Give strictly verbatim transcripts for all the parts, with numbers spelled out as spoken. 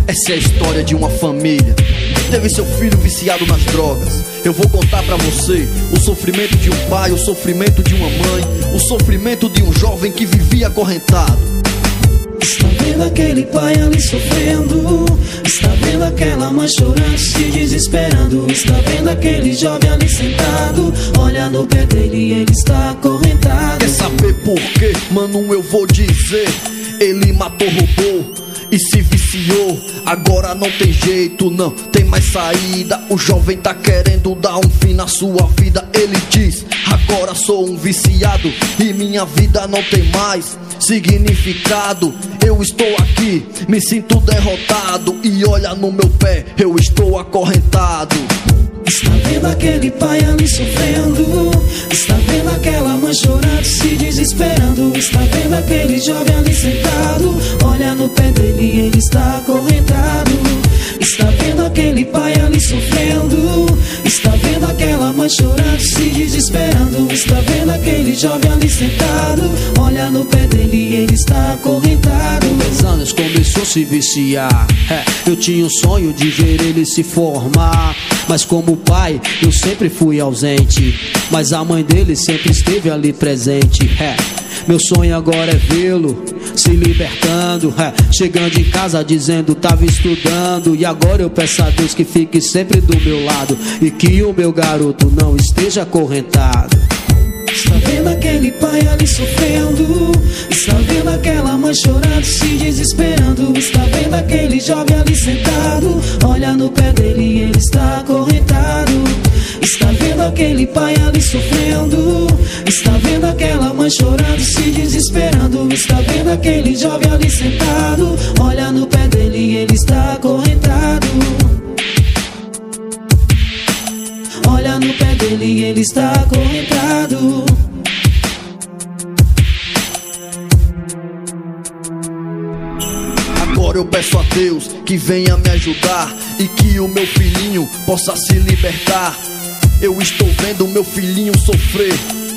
Essa é a história de uma família que teve seu filho viciado nas drogas. Eu vou contar pra você o sofrimento de um pai, o sofrimento de uma mãe, o sofrimento de um jovem que vivia acorrentado. Está vendo aquele pai ali sofrendo? Está vendo aquela mãe chorando, se desesperando? Está vendo aquele jovem ali sentado? Olha no pé dele e ele está acorrentado. Quer saber por quê? Mano, eu vou dizer. Ele matou, roubou e se viciou. Agora não tem jeito, não tem mais saída. O jovem tá querendo dar um fim na sua vida. Ele diz: agora sou um viciado e minha vida não tem mais significado. Eu estou aqui, me sinto derrotado, e olha no meu pé, eu estou acorrentado. Está vendo aquele pai ali sofrendo? Está vendo aquela mãe chorando, se desesperando? Está vendo aquele jovem ali sentado? Olha no pé dele e ele está acorrentado. Está vendo aquele pai ali sofrendo? Está vendo aquela mãe chorando, se desesperando? Está vendo aquele jovem ali sentado? Olha no pé dele e ele está acorrentado. Com dez anos começou a se viciar. É, eu tinha o sonho de ver ele se formar, mas como pai eu sempre fui ausente. Mas a mãe dele sempre esteve ali presente. É, meu sonho agora é vê-lo se libertando, é, chegando em casa dizendo tava estudando. E agora eu peço a Deus que fique sempre do meu lado e que o meu garoto não esteja acorrentado. Está vendo aquele pai ali sofrendo? Está vendo aquela mãe chorando, se desesperando? Está vendo aquele jovem ali sentado? Olha no pé dele e ele está acorrentado. Está vendo aquele pai ali sofrendo? Está vendo aquela mãe chorando, se desesperando? Está vendo aquele jovem ali sentado? Olha no pé dele e ele está acorrentado. Olha no pé dele e ele está acorrentado. Agora eu peço a Deus que venha me ajudar e que o meu filhinho possa se libertar. Eu estou vendo meu filhinho sofrer,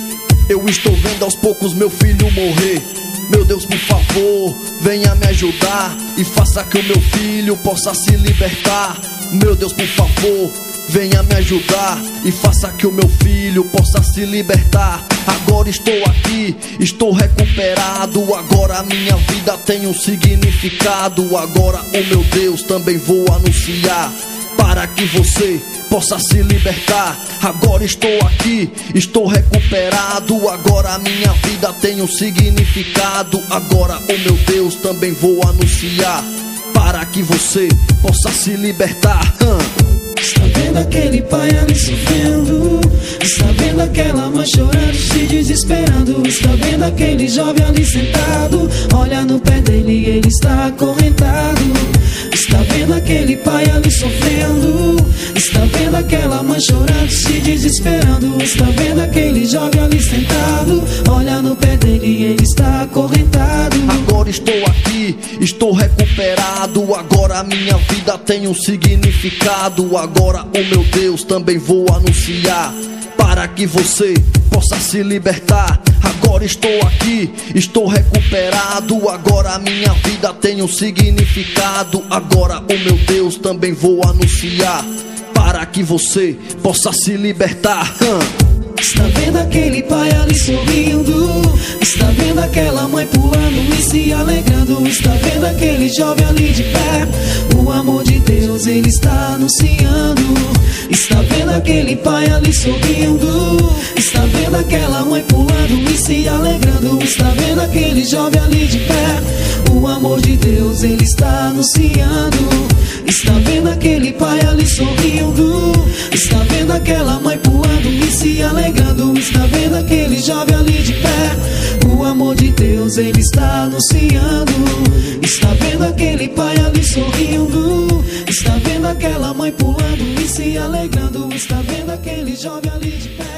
eu estou vendo aos poucos meu filho morrer. Meu Deus, por favor, venha me ajudar e faça que o meu filho possa se libertar. Meu Deus, por favor, venha me ajudar e faça que o meu filho possa se libertar. Agora estou aqui, estou recuperado. Agora a minha vida tem um significado. Agora, oh meu Deus, também vou anunciar para que você possa se libertar. Agora estou aqui, estou recuperado. Agora a minha vida tem um significado. Agora, oh meu Deus, também vou anunciar para que você possa se libertar. hum. Está vendo aquele pai ali sofrendo? Está vendo aquela mãe chorando, se desesperando? Está vendo aquele jovem ali sentado? Olha no pé dele e ele está acorrentado. Está vendo aquele pai ali sofrendo? Está vendo aquela mãe chorando, se desesperando? Está vendo aquele jovem ali sentado? Olha no pé dele e ele está acorrentado. Agora estou aqui, estou recuperado. Agora a minha vida tem um significado. Agora, oh meu Deus, também vou anunciar para que você possa se libertar. Agora estou aqui, estou recuperado. Agora a minha vida tem um significado. Agora, oh meu Deus, também vou anunciar para que você possa se libertar. hum. Está vendo aquele pai ali sorrindo? Está vendo aquela mãe pulando e se alegrando? Está vendo aquele jovem ali de pé? O amor de Deus ele está anunciando. Está vendo aquele pai ali sorrindo? Está vendo aquela mãe pulando e se alegrando? Está vendo aquele jovem ali de pé? O amor de Deus ele está anunciando. Está vendo aquele pai ali sorrindo? Está vendo aquela mãe pulando e se alegrando? Está vendo aquele jovem ali de pé? O amor de Deus ele está anunciando. Está vendo aquele pai ali sorrindo? Está vendo aquela mãe pulando e se alegrando? Está vendo aquele jovem ali de pé?